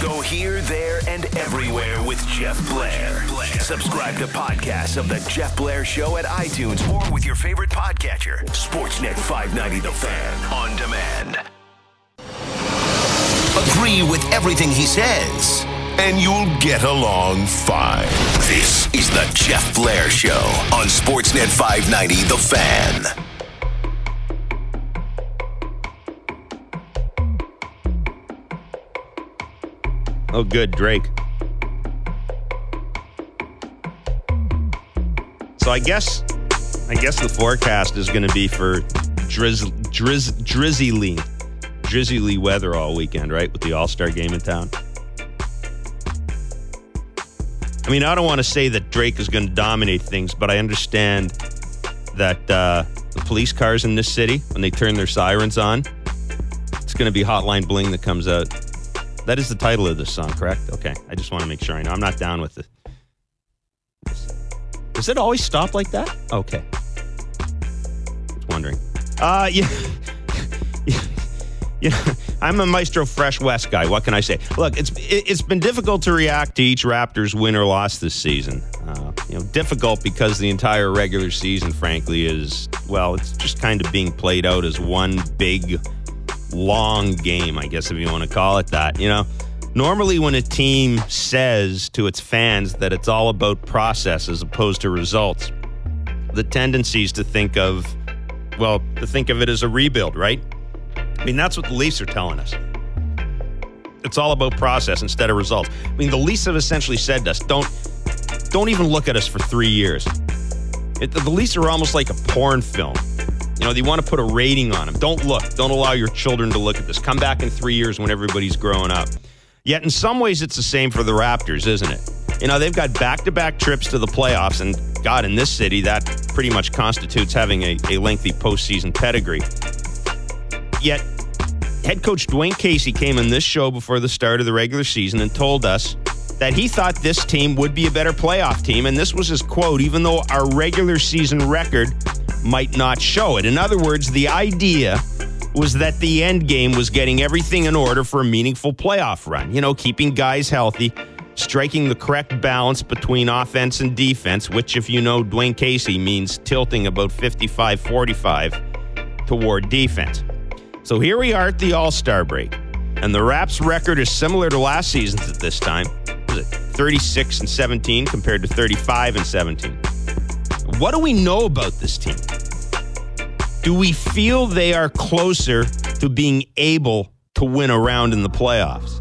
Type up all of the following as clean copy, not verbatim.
Go here, there, and everywhere with Jeff Blair. Subscribe to podcasts of The Jeff Blair Show at iTunes or with your favorite podcatcher. Sportsnet 590 The Fan on demand. Agree with everything he says, and you'll get along fine. This is The Jeff Blair Show on Sportsnet 590 The Fan. Oh, good, Drake. So I guess the forecast is going to be for drizzly weather all weekend, right? With the All-Star game in town. I mean, I don't want to say that Drake is going to dominate things, but I understand that the police cars in this city, when they turn their sirens on, it's going to be Hotline Bling that comes out. That is the title of this song, correct? Okay, I just want to make sure I know. I'm not down with it. Does it always stop like that? Okay. Just wondering. Yeah, I'm a Maestro Fresh West guy. What can I say? Look, it's been difficult to react to each Raptors win or loss this season. Difficult because the entire regular season, frankly, is, well, it's just kind of being played out as one big, long game, I guess, if you want to call it that. Normally when a team says to its fans that it's all about process as opposed to results, the tendency is to think of it as a rebuild, right? I mean, that's what the Leafs are telling us. It's all about process instead of results. I mean, the Leafs have essentially said to us, don't even look at us for 3 years. The Leafs are almost like a porn film. They want to put a rating on them. Don't look. Don't allow your children to look at this. Come back in 3 years when everybody's growing up. Yet in some ways, it's the same for the Raptors, isn't it? They've got back-to-back trips to the playoffs, and God, in this city, that pretty much constitutes having a lengthy postseason pedigree. Yet, head coach Dwayne Casey came on this show before the start of the regular season and told us that he thought this team would be a better playoff team, and this was his quote, even though our regular season record might not show it. In other words, the idea was that the end game was getting everything in order for a meaningful playoff run. Keeping guys healthy, striking the correct balance between offense and defense, which, if you know Dwayne Casey, means tilting about 55-45 toward defense. So here we are at the All-Star break, and the Raps' record is similar to last season's at this time. Was it 36-17 compared to 35-17? What do we know about this team? Do we feel they are closer to being able to win a round in the playoffs?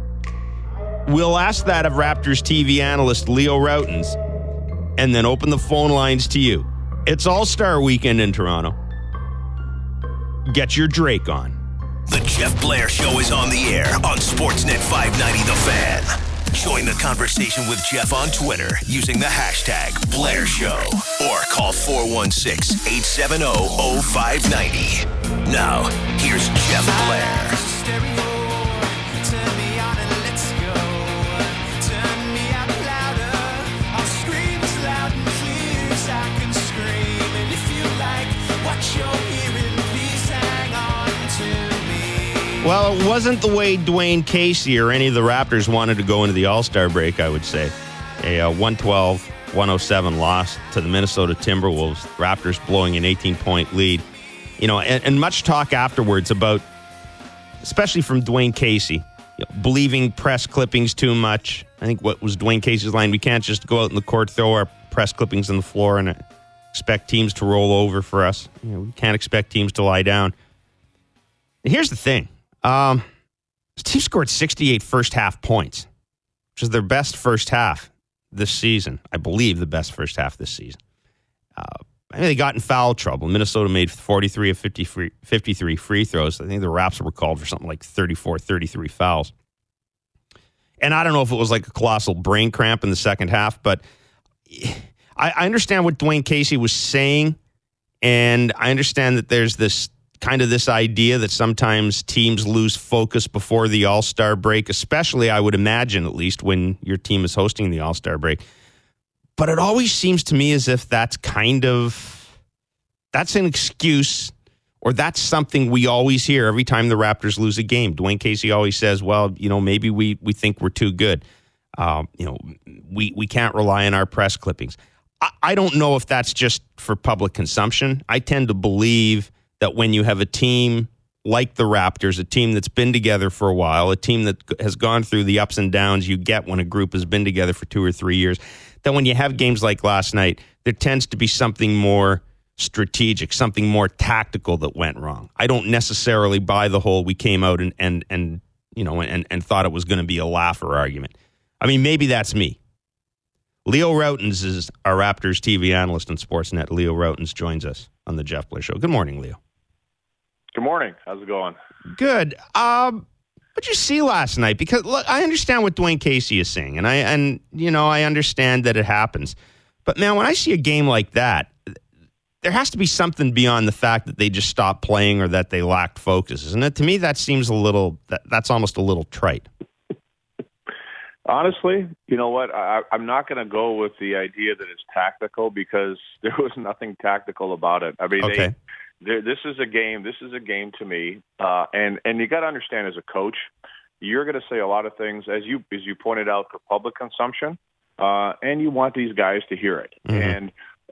We'll ask that of Raptors TV analyst Leo Rautins and then open the phone lines to you. It's All-Star Weekend in Toronto. Get your Drake on. The Jeff Blair Show is on the air on Sportsnet 590 The Fan. Join the conversation with Jeff on Twitter using the hashtag Blair Show or call 416-870-0590. Now, here's Jeff Blair. Well, it wasn't the way Dwayne Casey or any of the Raptors wanted to go into the All-Star break, I would say. A 112-107 loss to the Minnesota Timberwolves. Raptors blowing an 18-point lead. And much talk afterwards about, especially from Dwayne Casey, believing press clippings too much. I think what was Dwayne Casey's line, we can't just go out in the court, throw our press clippings on the floor and expect teams to roll over for us. We can't expect teams to lie down. And here's the thing. The team scored 68 first-half points, which is their best first half this season. I believe the best first half this season. They got in foul trouble. Minnesota made 43 of 53 free throws. I think the Raps were called for something like 34, 33 fouls. And I don't know if it was like a colossal brain cramp in the second half, but I understand what Dwayne Casey was saying, and I understand that there's this idea that sometimes teams lose focus before the All-Star break, especially, I would imagine, at least, when your team is hosting the All-Star break. But it always seems to me as if that's an excuse Or that's something we always hear every time the Raptors lose a game. Dwayne Casey always says, well, maybe we think we're too good. We can't rely on our press clippings. I don't know if that's just for public consumption. I tend to believe that when you have a team like the Raptors, a team that's been together for a while, a team that has gone through the ups and downs you get when a group has been together for 2 or 3 years, that when you have games like last night, there tends to be something more strategic, something more tactical that went wrong. I don't necessarily buy the whole we came out and thought it was going to be a laugher argument. I mean, maybe that's me. Leo Rautins is our Raptors TV analyst on Sportsnet. Leo Rautins joins us on the Jeff Blair Show. Good morning, Leo. Good morning. How's it going? Good. What'd you see last night? Because look, I understand what Dwayne Casey is saying, and I understand that it happens. But man, when I see a game like that, there has to be something beyond the fact that they just stopped playing or that they lacked focus, isn't it? To me, that seems that's almost a little trite. Honestly, you know what? I'm not going to go with the idea that it's tactical because there was nothing tactical about it. I mean, okay. This is a game. This is a game to me, and you got to understand as a coach, you're going to say a lot of things as you pointed out for public consumption, and you want these guys to hear it. Mm-hmm. And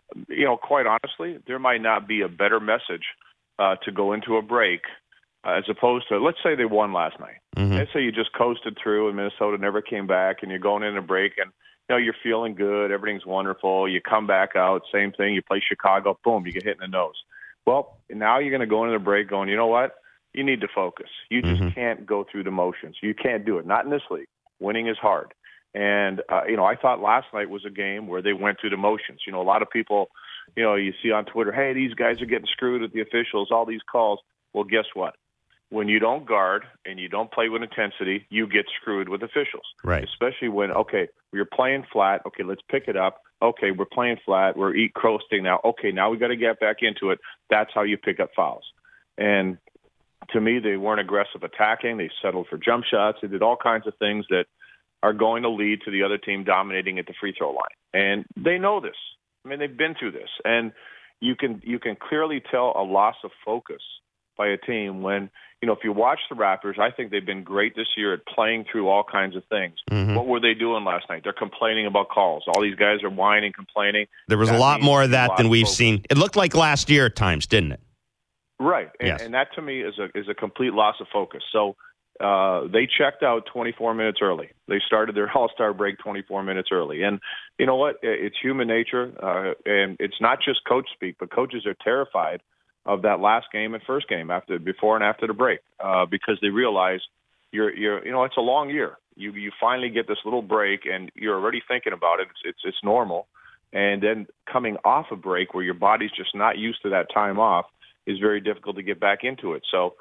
quite honestly, there might not be a better message to go into a break as opposed to, let's say they won last night. Mm-hmm. Let's say you just coasted through and Minnesota never came back, and you're going in a break and you're feeling good, everything's wonderful. You come back out, same thing. You play Chicago, boom, you get hit in the nose. Well, now you're going to go into the break going, you know what? You need to focus. You just can't go through the motions. You can't do it. Not in this league. Winning is hard. And, I thought last night was a game where they went through the motions. A lot of people, you see on Twitter, hey, these guys are getting screwed with the officials, all these calls. Well, guess what? When you don't guard and you don't play with intensity, you get screwed with officials. Right. Especially when, okay, you're playing flat. Okay, let's pick it up. Okay, we're playing flat. We're coasting now. Okay, now we got to get back into it. That's how you pick up fouls. And to me, they weren't aggressive attacking. They settled for jump shots. They did all kinds of things that are going to lead to the other team dominating at the free throw line. And they know this. I mean, they've been through this. And you can clearly tell a loss of focus by a team when, if you watch the Raptors, I think they've been great this year at playing through all kinds of things. Mm-hmm. What were they doing last night? They're complaining about calls. All these guys are whining, complaining. There was a lot more of that than we've seen. It looked like last year at times, didn't it? Right. Yes. And that to me is a complete loss of focus. So they checked out 24 minutes early. They started their All-Star break 24 minutes early. And you know what? It's human nature, and it's not just coach speak, but coaches are terrified of that last game and first game before and after the break, because they realize it's a long year. You finally get this little break and you're already thinking about it. It's normal. And then coming off a break where your body's just not used to that time off is very difficult to get back into it. So,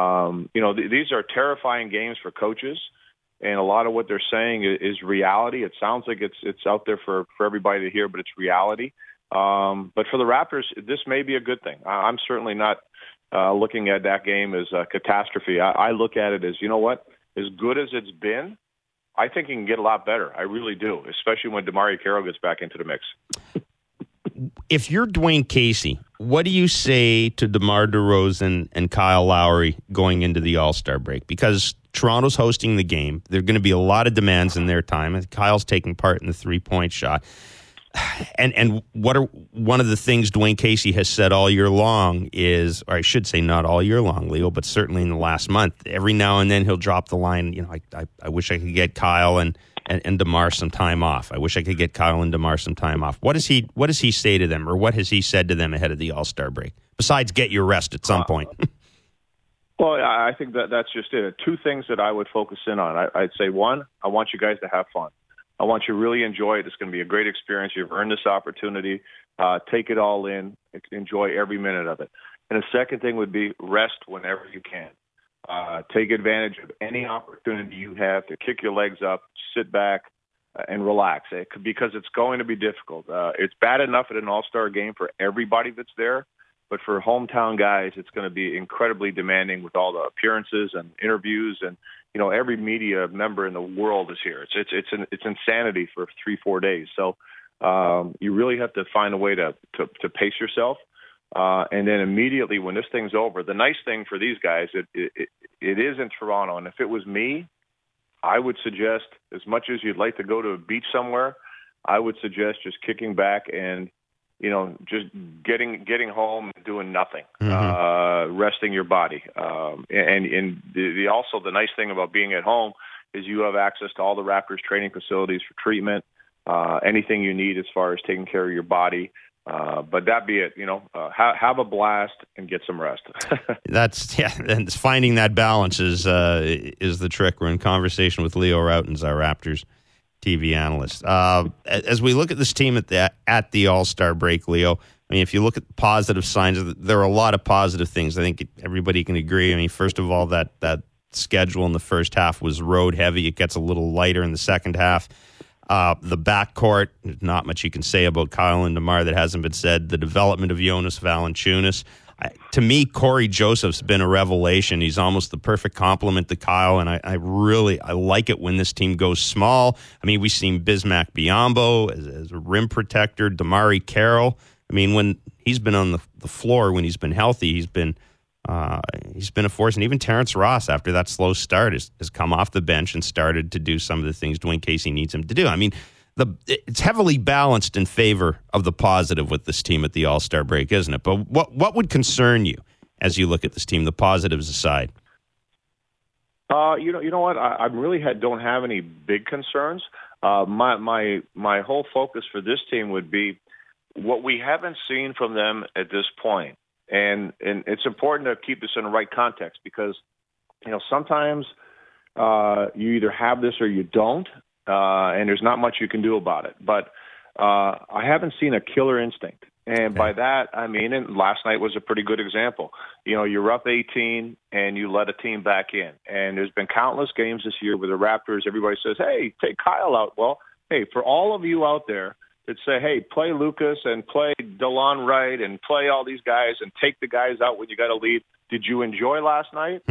these are terrifying games for coaches, and a lot of what they're saying is reality. It sounds like it's out there for everybody to hear, but it's reality. But for the Raptors, this may be a good thing. I'm certainly not looking at that game as a catastrophe. I look at it as, you know what, as good as it's been, I think it can get a lot better. I really do, especially when DeMario Carroll gets back into the mix. If you're Dwayne Casey, what do you say to DeMar DeRozan and Kyle Lowry going into the All-Star break? Because Toronto's hosting the game. There are going to be a lot of demands in their time. Kyle's taking part in the three-point shot. And one of the things Dwayne Casey has said all year long is, or I should say not all year long, Leo, but certainly in the last month, every now and then he'll drop the line, I wish I could get Kyle and DeMar some time off. I wish I could get Kyle and DeMar some time off. What does he say to them, or what has he said to them ahead of the All-Star break, besides get your rest at some point? Well, I think that's just it. Two things that I would focus in on. I'd say, one, I want you guys to have fun. I want you to really enjoy it. It's going to be a great experience. You've earned this opportunity. Take it all in. Enjoy every minute of it. And the second thing would be rest whenever you can. Take advantage of any opportunity you have to kick your legs up, sit back, and relax. Because it's going to be difficult. It's bad enough at an All-Star game for everybody that's there, but for hometown guys, it's going to be incredibly demanding with all the appearances and interviews, and every media member in the world is here. It's insanity for 3-4 days. So you really have to find a way to pace yourself. And then immediately when this thing's over, the nice thing for these guys, it is in Toronto. And if it was me, I would suggest, as much as you'd like to go to a beach somewhere, I would suggest just kicking back and, just getting home and doing nothing, resting your body. And also the nice thing about being at home is you have access to all the Raptors training facilities for treatment, anything you need as far as taking care of your body. But that be it, have a blast and get some rest. And finding that balance is the trick. We're in conversation with Leo Rautins, our Raptors TV analyst. As we look at this team at the All-Star break, Leo, I mean, if you look at positive signs, there are a lot of positive things. I think everybody can agree. I mean, first of all, that schedule in the first half was road heavy. It gets a little lighter in the second half. The backcourt, not much you can say about Kyle and DeMar that hasn't been said. The development of Jonas Valanciunas. To me, Corey Joseph's been a revelation. He's almost the perfect complement to Kyle, and I like it when this team goes small. I mean, we've seen Bismack Biyombo as a rim protector, DeMarre Carroll. I mean, when he's been on the floor, when he's been healthy, he's been a force. And even Terrence Ross, after that slow start, has come off the bench and started to do some of the things Dwayne Casey needs him to do. I mean, it's heavily balanced in favor of the positive with this team at the All-Star break, isn't it? But what would concern you as you look at this team, the positives aside? You know what? I really don't have any big concerns. My whole focus for this team would be what we haven't seen from them at this point. And it's important to keep this in the right context because, sometimes you either have this or you don't, and there's not much you can do about it. But I haven't seen a killer instinct. And by that, I mean, and last night was a pretty good example. You're up 18 and you let a team back in. And there's been countless games this year where the Raptors, everybody says, hey, take Kyle out. Well, hey, for all of you out there that say, hey, play Lucas and play DeLon Wright and play all these guys and take the guys out when you got a lead. Did you enjoy last night?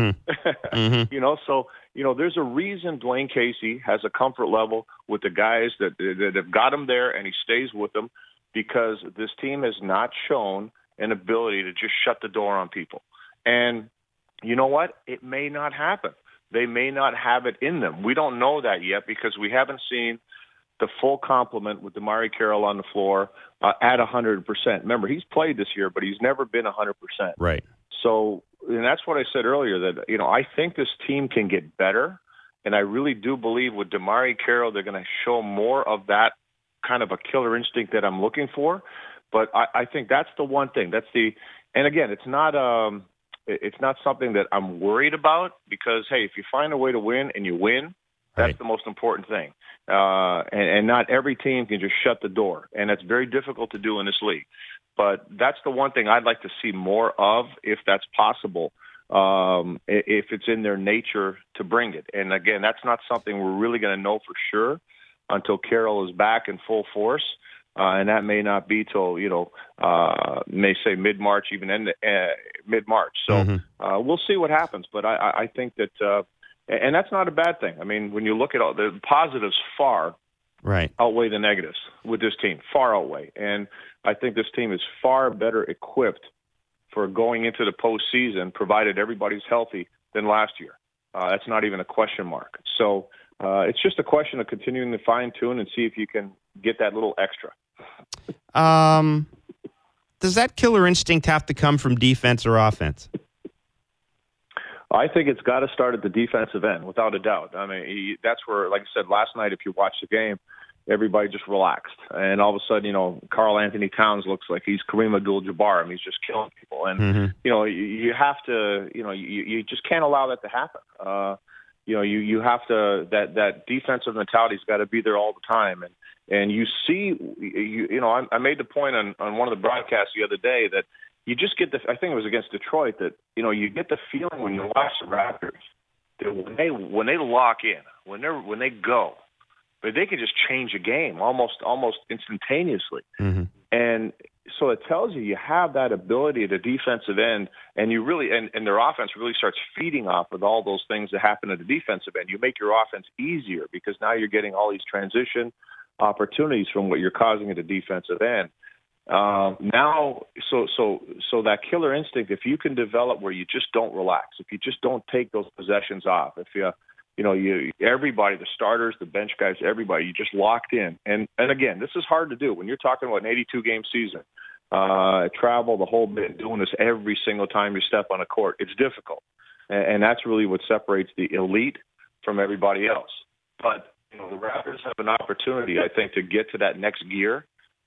So, there's a reason Dwayne Casey has a comfort level with the guys that have got him there, and he stays with them because this team has not shown an ability to just shut the door on people. And you know what? It may not happen. They may not have it in them. We don't know that yet because we haven't seen the full complement with DeMarre Carroll on the floor at 100%. Remember, he's played this year, but he's never been 100%. Right. So, and that's what I said earlier, that, I think this team can get better, and I really do believe with DeMarre Carroll, they're going to show more of that kind of a killer instinct that I'm looking for. But I think that's the one thing. And again, it's not something that I'm worried about because, hey, if you find a way to win and you win, that's the most important thing. And not every team can just shut the door. And that's very difficult to do in this league. But that's the one thing I'd like to see more of, if that's possible, if it's in their nature to bring it. And, again, that's not something we're really going to know for sure until Carroll is back in full force. And that may not be till, may say mid-March, even mid-March. So we'll see what happens. But I think that and that's not a bad thing. I mean, when you look at all the positives, far outweigh the negatives with this team, far outweigh. And I think this team is far better equipped for going into the postseason, provided everybody's healthy, than last year. That's not even a question mark. So it's just a question of continuing to fine-tune and see if you can get that little extra. Does that killer instinct have to come from defense or offense? I think it's got to start at the defensive end, without a doubt. I mean, that's where, like I said, last night, if you watch the game, everybody just relaxed. And all of a sudden, Karl Anthony Towns looks like he's Kareem Abdul-Jabbar. I mean, he's just killing people. And, you have to, you just can't allow that to happen. You have to, that defensive mentality's got to be there all the time. And you see, I made the point on one of the broadcasts the other day that you just get I think it was against Detroit, that, you get the feeling when you watch the Raptors that when they lock in, when they go, but they can just change a game almost instantaneously. And so it tells you have that ability at the defensive end, and you really, and their offense really starts feeding off of all those things that happen at the defensive end. You make your offense easier because now you're getting all these transition opportunities from what you're causing at the defensive end. Now, so that killer instinct, if you can develop where you just don't relax, if you just don't take those possessions off, if everybody, the starters, the bench guys, everybody, you just locked in. And again, this is hard to do when you're talking about an 82-game season. Travel the whole bit, doing this every single time you step on a court. It's difficult. And that's really what separates the elite from everybody else. But the Raptors have an opportunity, I think, to get to that next gear.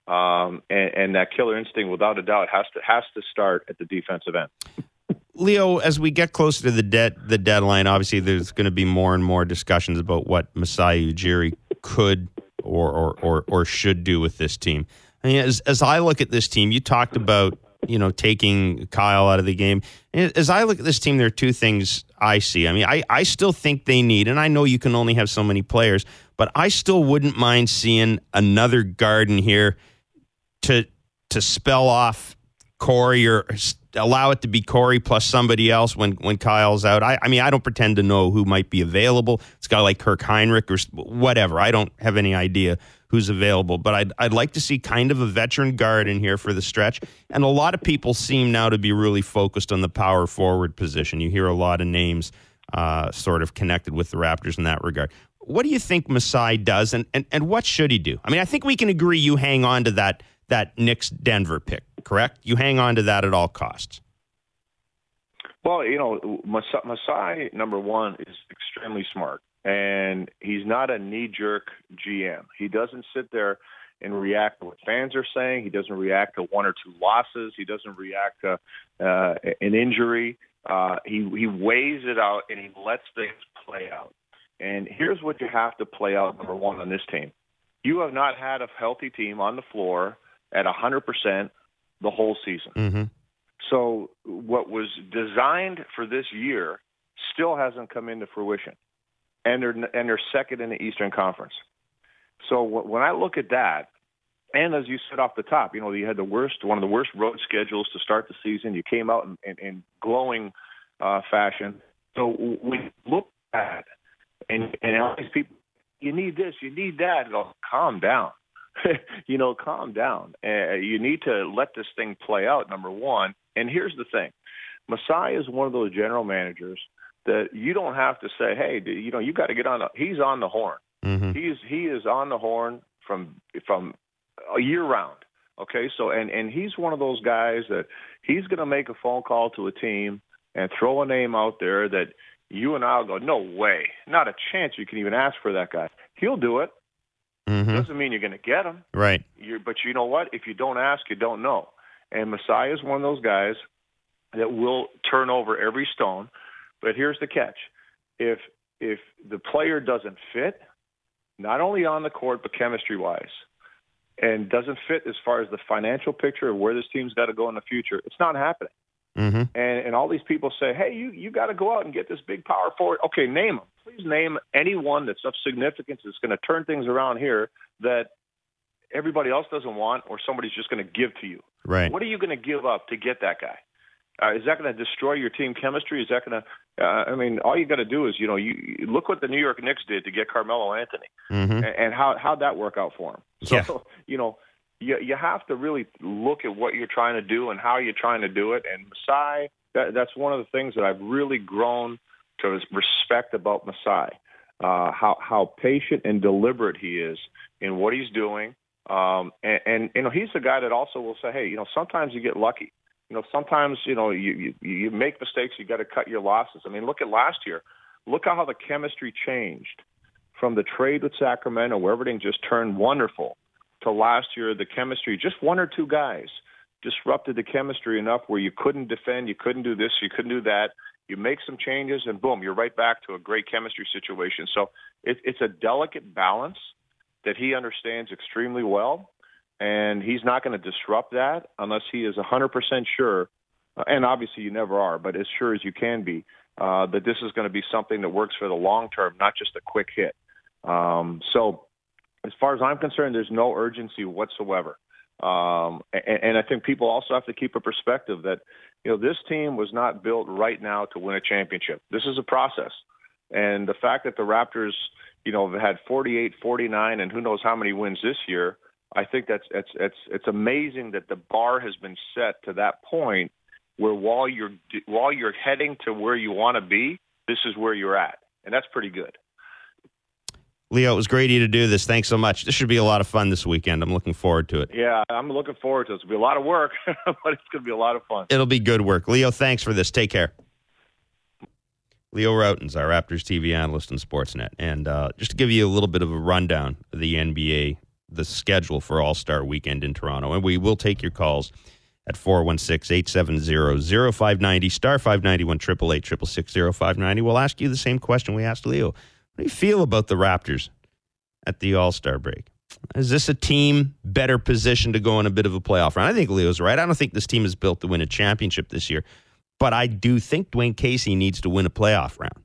And that killer instinct, without a doubt, has to start at the defensive end. Leo, as we get closer to the deadline, obviously there's going to be more and more discussions about what Masai Ujiri could or should do with this team. I mean, as I look at this team, you talked about taking Kyle out of the game. As I look at this team, there are two things I see. I mean, I still think they need, and I know you can only have so many players, but I still wouldn't mind seeing another guard in here to spell off Corey or allow it to be Corey plus somebody else when Kyle's out. I mean, I don't pretend to know who might be available. It's a guy like Kirk Heinrich or whatever. I don't have any idea who's available, but I'd like to see kind of a veteran guard in here for the stretch. And a lot of people seem now to be really focused on the power forward position. You hear a lot of names sort of connected with the Raptors in that regard. What do you think Masai does, and what should he do? I mean, I think we can agree you hang on to that Knicks Denver pick, correct? You hang on to that at all costs. Well, Masai, number one, is extremely smart, and he's not a knee-jerk GM. He doesn't sit there and react to what fans are saying. He doesn't react to one or two losses. He doesn't react to an injury. He weighs it out, and he lets things play out. And here's what you have to play out, number one, on this team. You have not had a healthy team on the floor at 100% the whole season. Mm-hmm. So what was designed for this year still hasn't come into fruition, and they're second in the Eastern Conference. So when I look at that, and as you said off the top, you had one of the worst road schedules to start the season. You came out in glowing fashion. So when you look at and all these people, you need this, you need that. Calm down. Calm down. You need to let this thing play out, number one. And here's the thing. Masai is one of those general managers that you don't have to say, hey, you got to get on. He's on the horn. Mm-hmm. He is on the horn from a year round. Okay, so and he's one of those guys that he's going to make a phone call to a team and throw a name out there that you and I'll go, no way, not a chance you can even ask for that guy. He'll do it. Mm-hmm. Doesn't mean you're going to get him. Right. But you know what? If you don't ask, you don't know. And Masai is one of those guys that will turn over every stone. But here's the catch. If the player doesn't fit, not only on the court but chemistry-wise, and doesn't fit as far as the financial picture of where this team's got to go in the future, it's not happening. Mm-hmm. And all these people say, hey, you got to go out and get this big power forward. Okay, name them. Please name anyone that's of significance that's going to turn things around here that everybody else doesn't want or somebody's just going to give to you. Right. What are you going to give up to get that guy? Is that going to destroy your team chemistry? Is that going to all you got to do is, you look what the New York Knicks did to get Carmelo Anthony, mm-hmm. and how'd that work out for him? So, yeah. You have to really look at what you're trying to do and how you're trying to do it. And Masai, that's one of the things that I've really grown to respect about Masai, how patient and deliberate he is in what he's doing. And he's the guy that also will say, hey, sometimes you get lucky. Sometimes, you make mistakes. You got to cut your losses. I mean, look at last year. Look at how the chemistry changed from the trade with Sacramento, where everything just turned wonderful, to last year, the chemistry, just one or two guys disrupted the chemistry enough where you couldn't defend, you couldn't do this, you couldn't do that. You make some changes, and boom, you're right back to a great chemistry situation. So it's a delicate balance that he understands extremely well, and he's not going to disrupt that unless he is 100% sure, and obviously you never are, but as sure as you can be, that this is going to be something that works for the long term, not just a quick hit. So as far as I'm concerned, there's no urgency whatsoever. And I think people also have to keep a perspective that, this team was not built right now to win a championship. This is a process. And the fact that the Raptors, have had 48, 49, and who knows how many wins this year, I think it's amazing that the bar has been set to that point where while you're heading to where you want to be, this is where you're at, and that's pretty good. Leo, it was great of you to do this. Thanks so much. This should be a lot of fun this weekend. I'm looking forward to it. Yeah, I'm looking forward to it. It'll be a lot of work, but it's going to be a lot of fun. It'll be good work. Leo, thanks for this. Take care. Leo Rautins, our Raptors TV analyst on Sportsnet. And just to give you a little bit of a rundown of the NBA, the schedule for All-Star Weekend in Toronto. And we will take your calls at 416-870-0590, star 591, 888-666-0590. We'll ask you the same question we asked Leo. What do you feel about the Raptors at the All-Star break? Is this a team better positioned to go on a bit of a playoff run? I think Leo's right. I don't think this team is built to win a championship this year, but I do think Dwayne Casey needs to win a playoff round.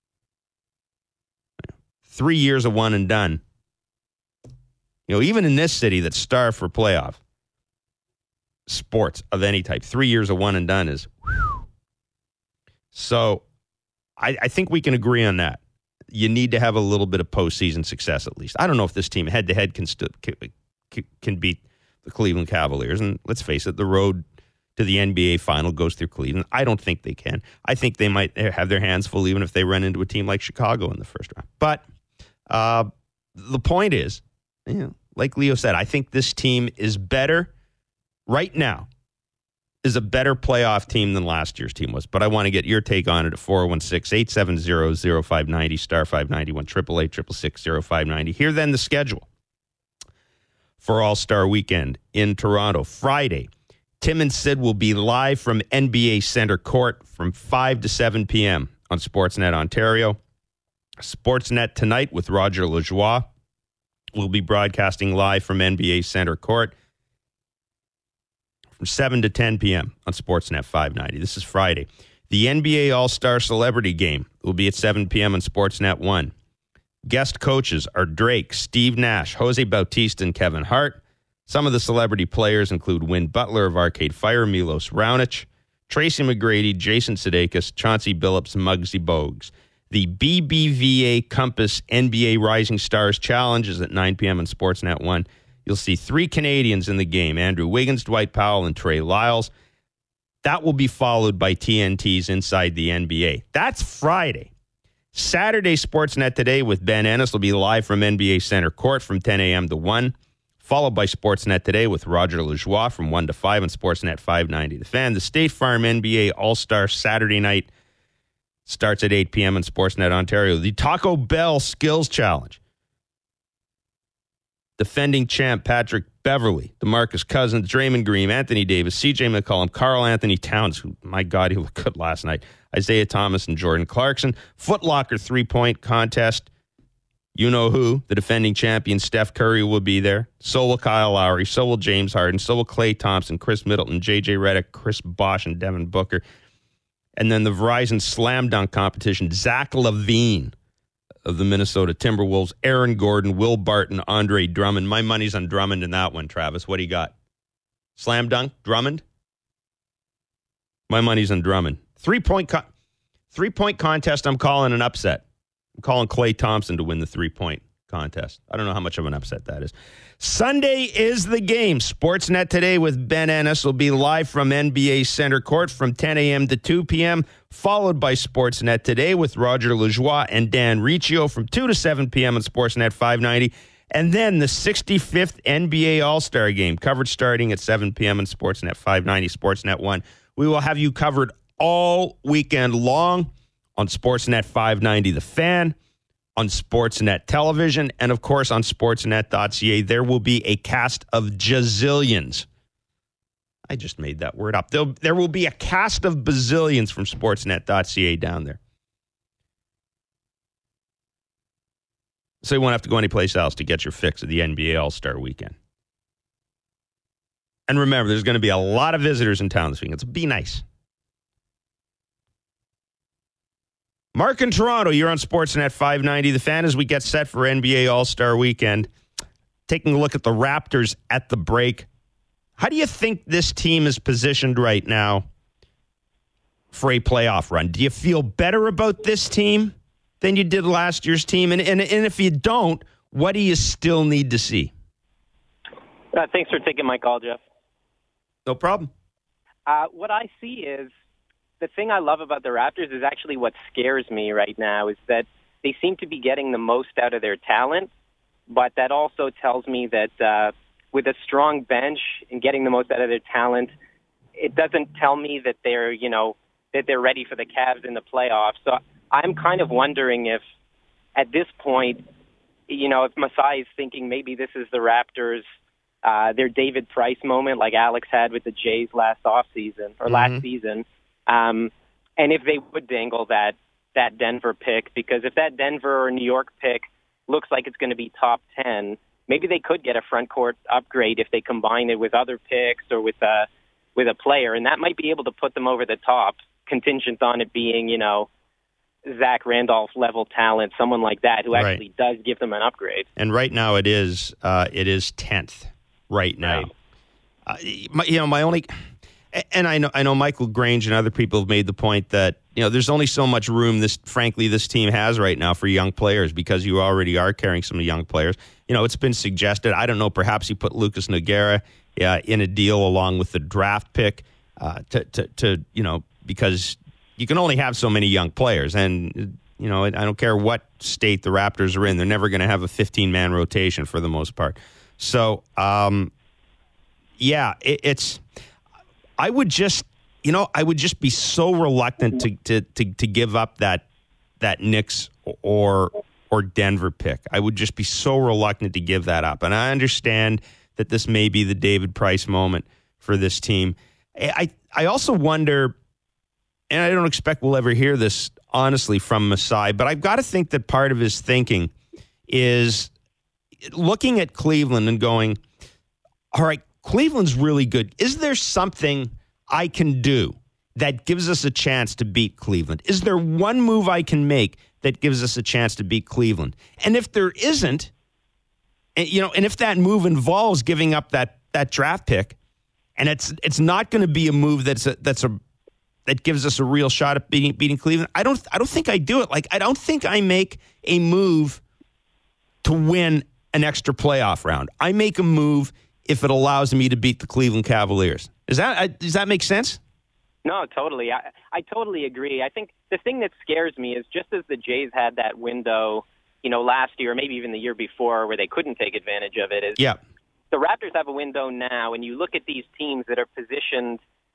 3 years of one and done. Even in this city that's starved for playoff sports of any type, 3 years of one and done is whew. So I think we can agree on that. You need to have a little bit of postseason success at least. I don't know if this team head-to-head can beat the Cleveland Cavaliers. And let's face it, the road to the NBA final goes through Cleveland. I don't think they can. I think they might have their hands full even if they run into a team like Chicago in the first round. But the point is, like Leo said, I think this team is better right now, is a better playoff team than last year's team was. But I want to get your take on it at 416-870-0590, star 591, 888-666-0590. Here then the schedule for All-Star Weekend in Toronto. Friday, Tim and Sid will be live from NBA Center Court from 5 to 7 p.m. on Sportsnet Ontario. Sportsnet Tonight with Roger Lajoie will be broadcasting live from NBA Center Court from 7 to 10 p.m. on Sportsnet 590. This is Friday. The NBA All-Star Celebrity Game will be at 7 p.m. on Sportsnet 1. Guest coaches are Drake, Steve Nash, Jose Bautista, and Kevin Hart. Some of the celebrity players include Win Butler of Arcade Fire, Milos Raonic, Tracy McGrady, Jason Sudeikis, Chauncey Billups, and Muggsy Bogues. The BBVA Compass NBA Rising Stars Challenge is at 9 p.m. on Sportsnet 1. You'll see 3 Canadians in the game, Andrew Wiggins, Dwight Powell, and Trey Lyles. That will be followed by TNT's Inside the NBA. That's Friday. Saturday, Sportsnet Today with Ben Ennis will be live from NBA Center Court from 10 a.m. to 1, followed by Sportsnet Today with Roger Lajoie from 1 to 5 on Sportsnet 590. The Fan, the State Farm NBA All-Star Saturday night starts at 8 p.m. on Sportsnet Ontario. The Taco Bell Skills Challenge. Defending champ Patrick Beverley, DeMarcus Cousins, Draymond Green, Anthony Davis, C.J. McCollum, Karl Anthony Towns, who, my God, he looked good last night, Isaiah Thomas, and Jordan Clarkson. Foot Locker three-point contest. You know who? The defending champion Steph Curry will be there. So will Kyle Lowry. So will James Harden. So will Klay Thompson, Chris Middleton, J.J. Redick, Chris Bosh, and Devin Booker. And then the Verizon Slam Dunk competition, Zach LaVine of the Minnesota Timberwolves, Aaron Gordon, Will Barton, Andre Drummond. My money's on Drummond in that one, Travis. What do you got? Slam dunk, Drummond? My money's on Drummond. Three-point contest, I'm calling an upset. I'm calling Klay Thompson to win the three-point contest. I don't know how much of an upset that is. Sunday is the game. Sportsnet Today with Ben Ennis will be live from NBA Center Court from 10 a.m. to 2 p.m., followed by Sportsnet Today with Roger Lajoie and Dan Riccio from 2 to 7 p.m. on Sportsnet 590. And then the 65th NBA All-Star Game, coverage starting at 7 p.m. on Sportsnet 590, Sportsnet 1. We will have you covered all weekend long on Sportsnet 590 The Fan, on Sportsnet Television, and of course on Sportsnet.ca. There will be a cast of gazillions. I just made that word up. There will be a cast of bazillions from Sportsnet.ca down there. So you won't have to go anyplace else to get your fix of the NBA All-Star Weekend. And remember, there's going to be a lot of visitors in town this weekend, so be nice. Mark in Toronto, you're on Sportsnet 590. The Fan, as we get set for NBA All-Star Weekend. Taking a look at the Raptors at the break. How do you think this team is positioned right now for a playoff run? Do you feel better about this team than you did last year's team? And if you don't, what do you still need to see? Thanks for taking my call, Jeff. No problem. What I see is the thing I love about the Raptors is actually what scares me right now is that they seem to be getting the most out of their talent, but that also tells me that with a strong bench and getting the most out of their talent, it doesn't tell me that they're, that they're ready for the Cavs in the playoffs. So I'm kind of wondering if at this point, if Masai is thinking maybe this is the Raptors, their David Price moment like Alex had with the Jays last offseason or last season. And if they would dangle that Denver pick, because if that Denver or New York pick looks like it's going to be top 10, maybe they could get a front court upgrade if they combine it with other picks or with a player, and that might be able to put them over the top, contingent on it being, Zach Randolph level talent, someone like that who actually does give them an upgrade. And right now it is 10th right now. Right. My only, and I know Michael Grange and other people have made the point that there's only so much room this team has right now for young players because you already are carrying some young players. It's been suggested. I don't know. Perhaps you put Lucas Nogueira in a deal along with the draft pick because you can only have so many young players, and I don't care what state the Raptors are in, they're never going to have a 15-man rotation for the most part. So, it's. I would just be so reluctant to give up that Knicks or Denver pick. I would just be so reluctant to give that up, and I understand that this may be the David Price moment for this team. I also wonder. And I don't expect we'll ever hear this, honestly, from Masai, but I've got to think that part of his thinking is looking at Cleveland and going, all right, Cleveland's really good. Is there something I can do that gives us a chance to beat Cleveland? Is there one move I can make that gives us a chance to beat Cleveland? And if there isn't, and if that move involves giving up that draft pick, and it's not going to be a move that gives us a real shot at beating Cleveland, I don't think I do it. Like, I don't think I make a move to win an extra playoff round. I make a move if it allows me to beat the Cleveland Cavaliers. Does that make sense? No, totally. I totally agree. I think the thing that scares me is just as the Jays had that window, last year, maybe even the year before, where they couldn't take advantage of it, the Raptors have a window now, and you look at these teams that are positioned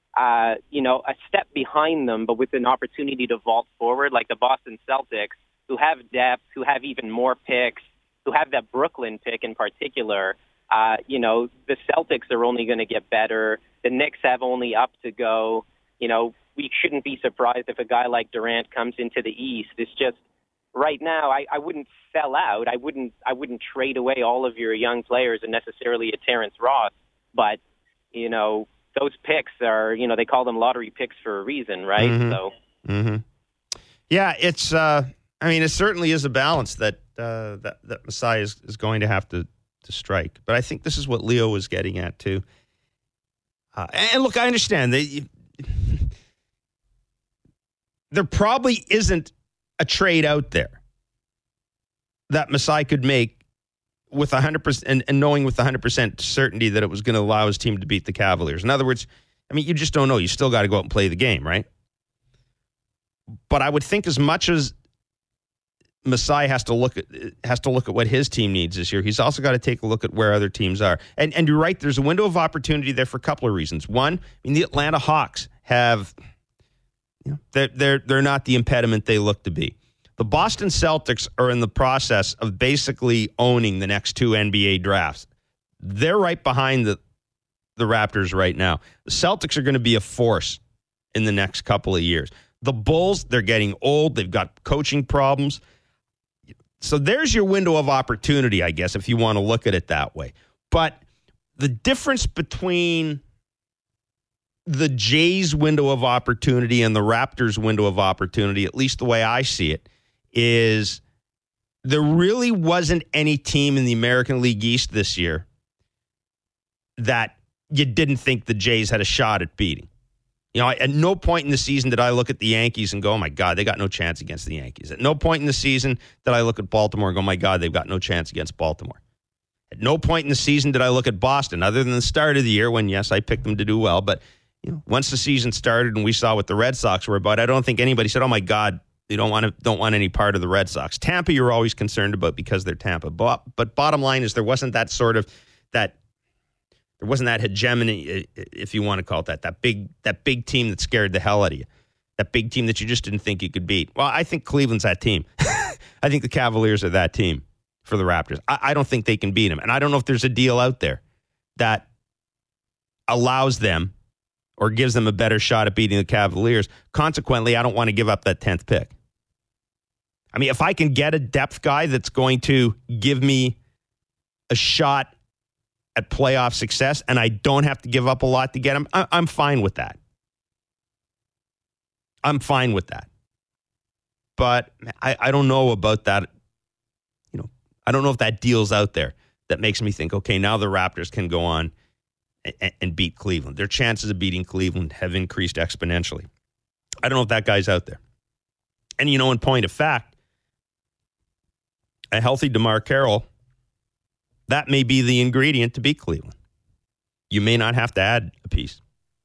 a step behind them, but with an opportunity to vault forward, like the Boston Celtics, who have depth, who have even more picks, who have that Brooklyn pick in particular. The Celtics are only going to get better. The Knicks have only up to go. We shouldn't be surprised if a guy like Durant comes into the East. It's just right now, I wouldn't sell out. I wouldn't trade away all of your young players and necessarily a Terrence Ross, but those picks are, they call them lottery picks for a reason, right? Mm-hmm. So, yeah, it's. It certainly is a balance that Masai is going to have to strike. But I think this is what Leo was getting at too. And look, I understand there probably isn't a trade out there that Masai could make with 100% and knowing with 100% certainty that it was going to allow his team to beat the Cavaliers. In other words, you just don't know. You still got to go out and play the game, right? But I would think as much as Masai has to look at what his team needs this year, he's also got to take a look at where other teams are. And you're right, there's a window of opportunity there for a couple of reasons. One, the Atlanta Hawks have they're not the impediment they look to be. The Boston Celtics are in the process of basically owning the next two NBA drafts. They're right behind the Raptors right now. The Celtics are going to be a force in the next couple of years. The Bulls, they're getting old. They've got coaching problems. So there's your window of opportunity, I guess, if you want to look at it that way. But the difference between the Jays' window of opportunity and the Raptors' window of opportunity, at least the way I see it, is there really wasn't any team in the American League East this year that you didn't think the Jays had a shot at beating. At no point in the season did I look at the Yankees and go, oh, my God, they got no chance against the Yankees. At no point in the season did I look at Baltimore and go, oh, my God, they've got no chance against Baltimore. At no point in the season did I look at Boston, other than the start of the year when, yes, I picked them to do well. But once the season started and we saw what the Red Sox were about, I don't think anybody said, "Oh my God, they don't want any part of the Red Sox." Tampa, you're always concerned about because they're Tampa. But bottom line is there wasn't that hegemony, if you want to call it that big team that scared the hell out of you, that big team that you just didn't think you could beat. Well, I think Cleveland's that team. I think the Cavaliers are that team for the Raptors. I don't think they can beat them, and I don't know if there's a deal out there that allows them or gives them a better shot at beating the Cavaliers. Consequently, I don't want to give up that 10th pick. I mean, if I can get a depth guy that's going to give me a shot at playoff success and I don't have to give up a lot to get him, I'm fine with that. I'm fine with that. But I don't know about that. I don't know if that deal's out there that makes me think, okay, now the Raptors can go on and beat Cleveland. Their chances of beating Cleveland have increased exponentially. I don't know if that guy's out there. And, in point of fact, a healthy DeMar Carroll, that may be the ingredient to beat Cleveland. You may not have to add a piece.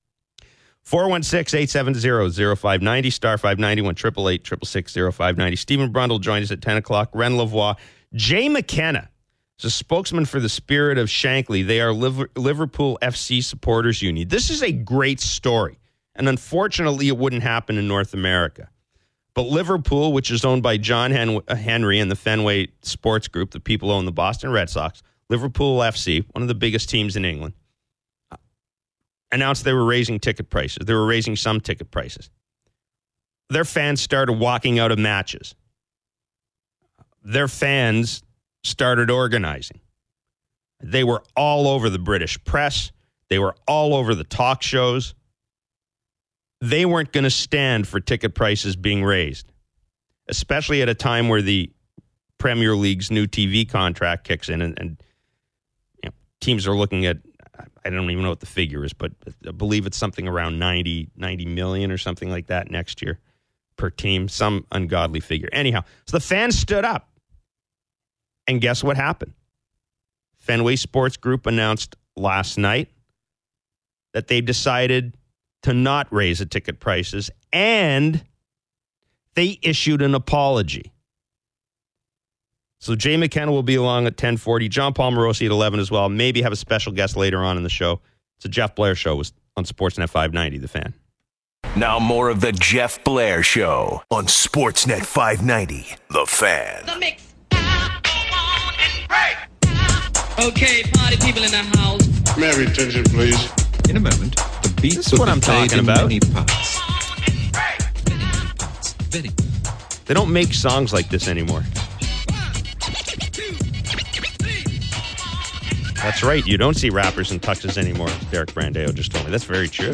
416-870-0590, star 591, 888-666-0590. Stephen Brundle joins us at 10 o'clock. Ren Lavoie. Jay McKenna is a spokesman for the Spirit of Shankly. They are Liverpool FC Supporters Union. This is a great story, and unfortunately it wouldn't happen in North America. But Liverpool, which is owned by John Henry and the Fenway Sports Group, the people who own the Boston Red Sox, Liverpool FC, one of the biggest teams in England, announced they were raising ticket prices. They were raising some ticket prices. Their fans started walking out of matches. Their fans started organizing. They were all over the British press. They were all over the talk shows. They weren't going to stand for ticket prices being raised, especially at a time where the Premier League's new TV contract kicks in and teams are looking at, I don't even know what the figure is, but I believe it's something around 90 million or something like that next year per team, some ungodly figure. Anyhow, so the fans stood up. And guess what happened? Fenway Sports Group announced last night that they decided to not raise the ticket prices, and they issued an apology. So Jay McKenna will be along at 10:40. John Palmarosi at 11 as well. Maybe have a special guest later on in the show. It's a Jeff Blair show on Sportsnet 590, The Fan. Now more of the Jeff Blair Show on Sportsnet 590, The Fan. The mix. Okay, party people in the house. May I have your attention, please? In a moment, the beat this is what I'm talking about. Many parts. They don't make songs like this anymore. That's right. You don't see rappers in tuxes anymore, as Derek Brandeo just told me. That's very true.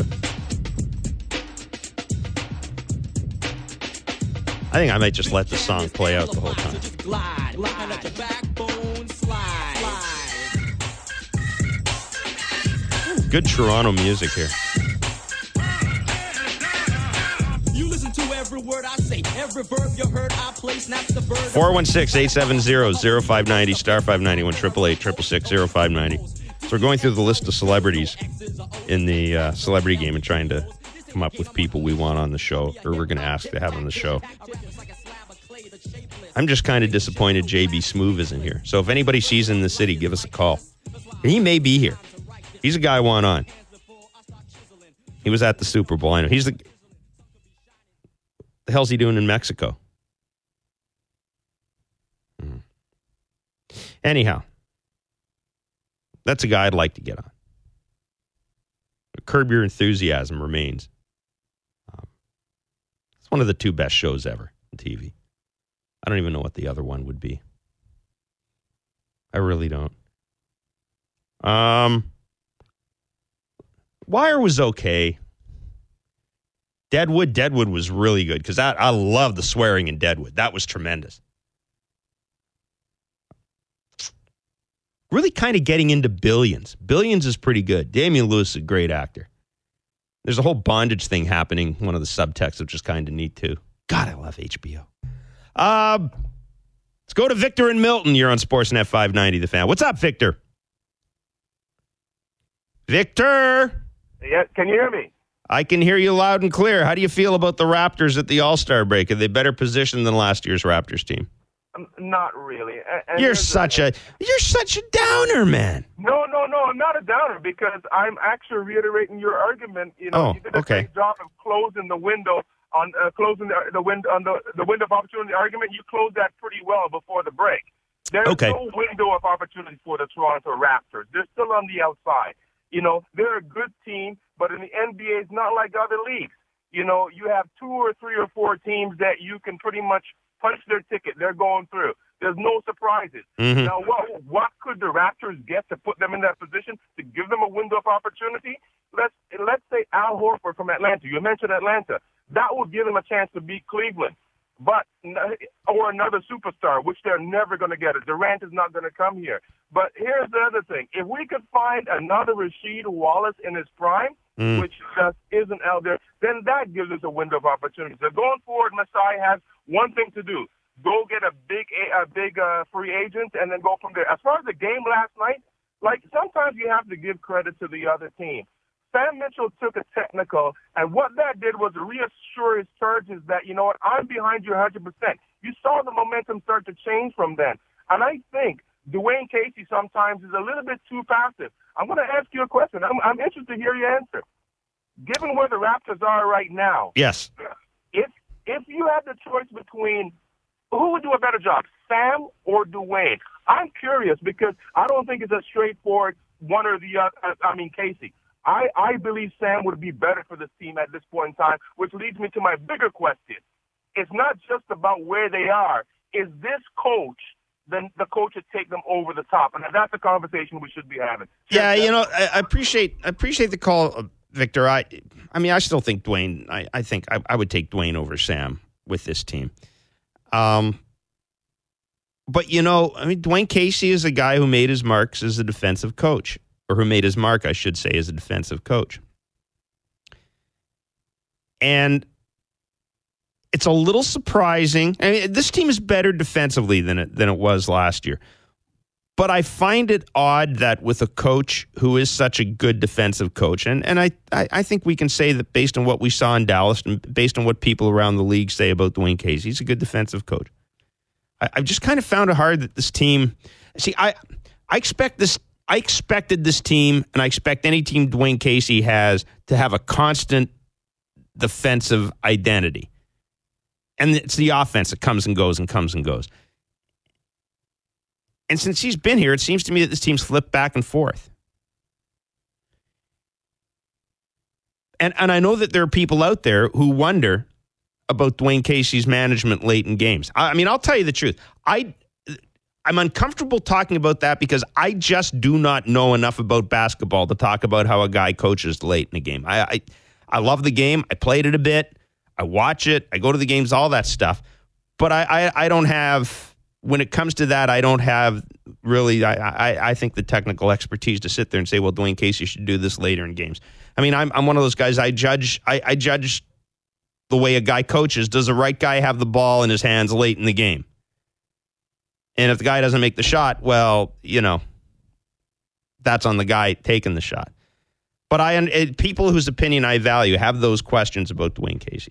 I think I might just let the song play out the whole time. Good Toronto music here. You listen to every word I say, every verb you heard I play, snaps the bird. 416-870-0590, star 591, 888-666-0590. So we're going through the list of celebrities in the celebrity game and trying to come up with people we want on the show, or we're going to ask to have on the show. I'm just kind of disappointed JB Smoove isn't here. So if anybody sees him in the city, give us a call. He may be here. He's a guy I want on. He was at the Super Bowl. I know. He's the hell's he doing in Mexico? Anyhow, that's a guy I'd like to get on. Curb Your Enthusiasm remains. It's one of the two best shows ever on TV. I don't even know what the other one would be. I really don't. Wire was okay. Deadwood was really good because I love the swearing in Deadwood. That was tremendous. Really kind of getting into Billions. Billions is pretty good. Damian Lewis is a great actor. There's a whole bondage thing happening, one of the subtexts, which is kind of neat too. God, I love HBO. Let's go to Victor and Milton. You're on Sportsnet 590, The Fan. What's up, Victor? Victor! Yeah, can you hear me? I can hear you loud and clear. How do you feel about the Raptors at the All-Star break? Are they better positioned than last year's Raptors team? Not really. And You're such a downer, man. No, I'm not a downer because I'm actually reiterating your argument. You did a great job of closing the window on the window of opportunity argument. You closed that pretty well before the break. There's no window of opportunity for the Toronto Raptors. They're still on the outside. They're a good team, but in the NBA, it's not like other leagues. You have 2 or 3 or 4 teams that you can pretty much punch their ticket. They're going through. There's no surprises. Mm-hmm. Now, what could the Raptors get to put them in that position to give them a window of opportunity? Let's say Al Horford from Atlanta. You mentioned Atlanta. That would give them a chance to beat Cleveland, or another superstar, which they're never going to get. Durant is not going to come here. But here's the other thing. If we could find another Rasheed Wallace in his prime, which just isn't out there, then that gives us a window of opportunity. So going forward, Masai has one thing to do. Go get a big free agent and then go from there. As far as the game last night, sometimes you have to give credit to the other team. Sam Mitchell took a technical, and what that did was reassure his charges that, I'm behind you 100%. You saw the momentum start to change from then. And I think Dwayne Casey sometimes is a little bit too passive. I'm going to ask you a question. I'm interested to hear your answer. Given where the Raptors are right now, yes. If you had the choice between who would do a better job, Sam or Dwayne? I'm curious because I don't think it's a straightforward one or the other. Casey. I believe Sam would be better for this team at this point in time, which leads me to my bigger question. It's not just about where they are. Is this coach then the coach would take them over the top? And that's a conversation we should be having. Yeah, I appreciate the call, Victor. I still think Dwayne. I think I would take Dwayne over Sam with this team. But Dwayne Casey is a guy who made his marks as a defensive coach, or who made his mark, I should say, as a defensive coach. And it's a little surprising. This team is better defensively than it was last year. But I find it odd that with a coach who is such a good defensive coach, and I think we can say that based on what we saw in Dallas and based on what people around the league say about Dwayne Casey, he's a good defensive coach. I've just kind of found it hard that this team. See, I expected this team, and I expect any team Dwayne Casey has to have a constant defensive identity. And it's the offense that comes and goes and comes and goes. And since he's been here, it seems to me that this team's flipped back and forth. And I know that there are people out there who wonder about Dwayne Casey's management late in games. I'll tell you the truth. I'm uncomfortable talking about that because I just do not know enough about basketball to talk about how a guy coaches late in a game. I love the game. I played it a bit. I watch it. I go to the games, all that stuff. But I don't have, when it comes to that, I don't have really, I think, the technical expertise to sit there and say, well, Dwayne Casey should do this later in games. I'm one of those guys, I judge the way a guy coaches. Does the right guy have the ball in his hands late in the game? And if the guy doesn't make the shot, well, that's on the guy taking the shot. But people whose opinion I value have those questions about Dwayne Casey.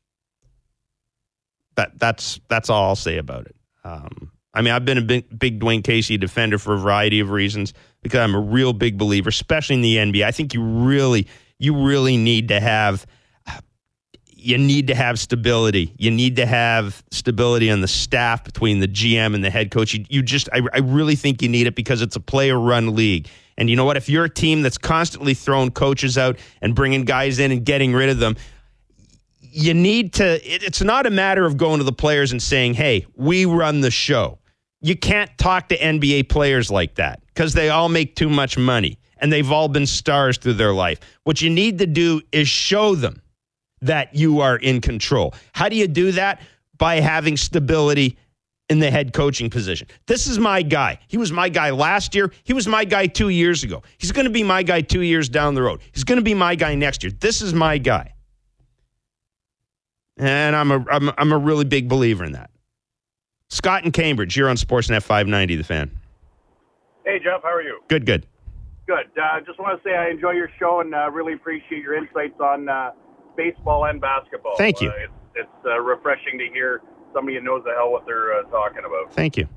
That's all I'll say about it. I've been a big Dwayne Casey defender for a variety of reasons because I'm a real big believer, especially in the NBA. I think you really need to have. You need to have stability. You need to have stability on the staff between the GM and the head coach. I really think you need it because it's a player-run league. And you know what? If you're a team that's constantly throwing coaches out and bringing guys in and getting rid of them, you need to. It's not a matter of going to the players and saying, "Hey, we run the show." You can't talk to NBA players like that because they all make too much money and they've all been stars through their life. What you need to do is show them that you are in control. How do you do that? By having stability in the head coaching position. This is my guy. He was my guy last year. He was my guy 2 years ago. He's going to be my guy 2 years down the road. He's going to be my guy next year. This is my guy. And I'm a really big believer in that. Scott in Cambridge, you're on Sportsnet 590, The Fan. Hey, Jeff, how are you? Good. Good. Good. Just want to say I enjoy your show and really appreciate your insights on baseball and basketball. Thank you. It's refreshing to hear somebody who knows the hell what they're talking about. Thank you.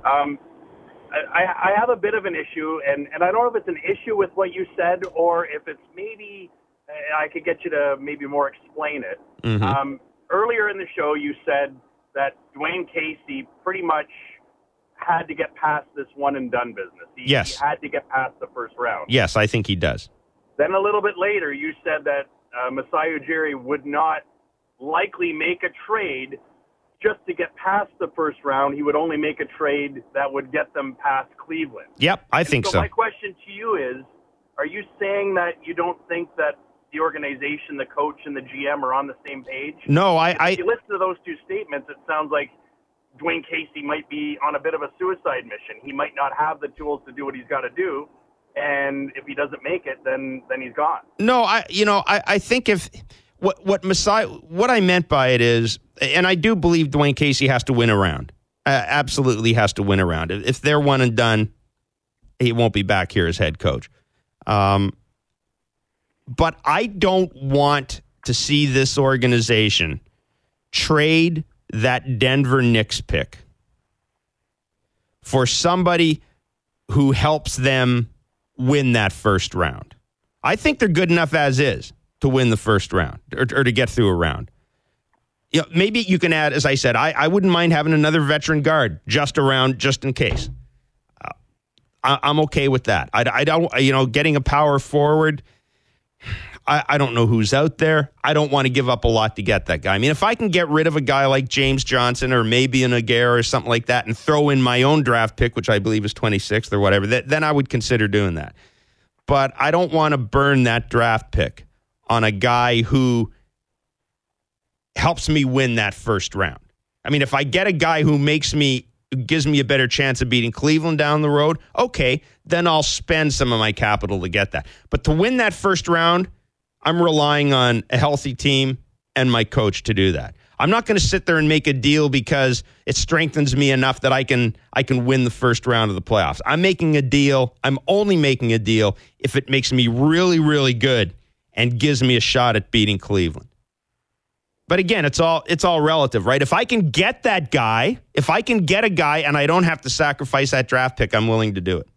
I have a bit of an issue, and I don't know if it's an issue with what you said or if it's maybe I could get you to maybe more explain it. Mm-hmm. Earlier in the show, you said that Dwayne Casey pretty much had to get past this one-and-done business. He had to get past the first round. Yes, I think he does. Then a little bit later, you said that Masai Ujiri would not likely make a trade just to get past the first round. He would only make a trade that would get them past Cleveland. Yep, I think so. My question to you is, are you saying that you don't think that the organization, the coach, and the GM are on the same page? No, If you listen to those two statements, it sounds like Dwayne Casey might be on a bit of a suicide mission. He might not have the tools to do what he's got to do, and if he doesn't make it, then he's gone. No, I think if what I meant by it is, and I do believe Dwayne Casey has to win a round. Absolutely has to win a round. If they're one and done, he won't be back here as head coach. But I don't want to see this organization trade that Denver Knicks pick for somebody who helps them win that first round. I think they're good enough as is to win the first round or to get through a round. You know, maybe you can add, as I said, I wouldn't mind having another veteran guard just around, just in case. I'm okay with that. I don't, getting a power forward. I don't know who's out there. I don't want to give up a lot to get that guy. I mean, if I can get rid of a guy like James Johnson or maybe an Aguirre or something like that and throw in my own draft pick, which I believe is 26th or whatever, then I would consider doing that. But I don't want to burn that draft pick on a guy who helps me win that first round. I mean, if I get a guy who gives me a better chance of beating Cleveland down the road, okay, then I'll spend some of my capital to get that. But to win that first round, I'm relying on a healthy team and my coach to do that. I'm not going to sit there and make a deal because it strengthens me enough that I can win the first round of the playoffs. I'm making a deal. I'm only making a deal if it makes me really, really good and gives me a shot at beating Cleveland. But again, it's all relative, right? If I can get that guy, if I can get a guy and I don't have to sacrifice that draft pick, I'm willing to do it.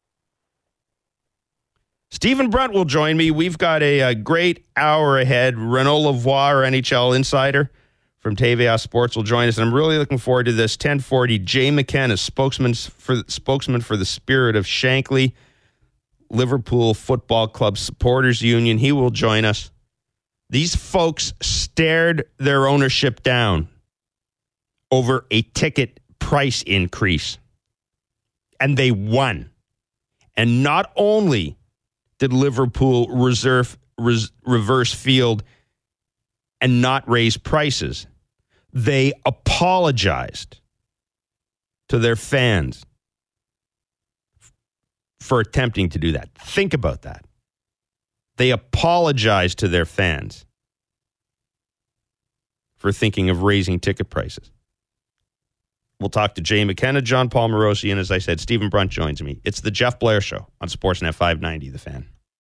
Stephen Brunt will join me. We've got a great hour ahead. Renaud Lavoie, our NHL insider from TVA Sports, will join us. And I'm really looking forward to this. 10:40, Jay McKenna, spokesman for the Spirit of Shankly, Liverpool Football Club Supporters Union. He will join us. These folks stared their ownership down over a ticket price increase, and they won. And not only did Liverpool reverse field and not raise prices, they apologized to their fans for attempting to do that. Think about that. They apologized to their fans for thinking of raising ticket prices. We'll talk to Jay McKenna, John Paul Morosi, and as I said, Stephen Brunt joins me. It's the Jeff Blair Show on Sportsnet 590, The Fan.